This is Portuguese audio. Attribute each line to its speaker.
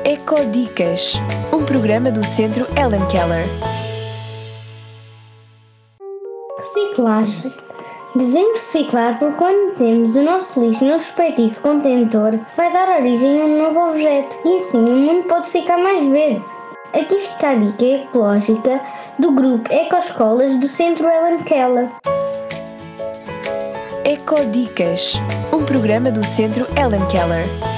Speaker 1: Ecodicas, um programa do Centro Helen Keller.
Speaker 2: Reciclagem. Devemos reciclar porque quando temos o nosso lixo no respectivo contentor, vai dar origem a um novo objeto e assim o mundo pode ficar mais verde. Aqui fica a dica ecológica do grupo Ecoescolas do Centro Helen Keller.
Speaker 1: Ecodicas, um programa do Centro Helen Keller.